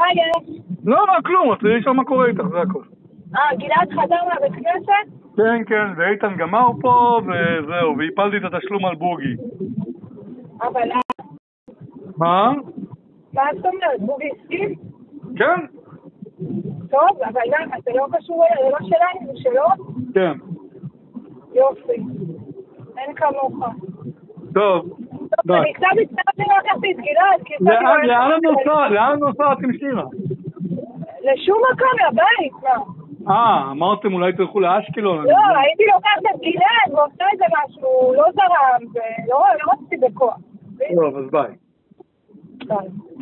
מה יש? לא, מה כלום, רציתי לשאול מה קורה איתך, זה הכל. גלעד חזר מהבית כנסת? כן, כן, ואיתן גמר פה, וזהו, והפלתי את התשלום על בוגי. אבל מה? מה זאת אומרת? בוגי הסכים? כן? טוב, אבל למה? זה לא קשור, זה לא שלנו, זה שלו? כן. יופי. אין כמוך. טוב, די. אני קצת מצטערתי לא לקחתי את גלעד, כי... לאן נוסעת עם שירה? לשום מקום, לבית, מה? אמרתם אולי תלכו לאשקלון. לא, הייתי לוקחת את גלעד ועושה איזה משהו, לא זרם, ולא רציתי בכוח. טוב, אז ביי. ביי.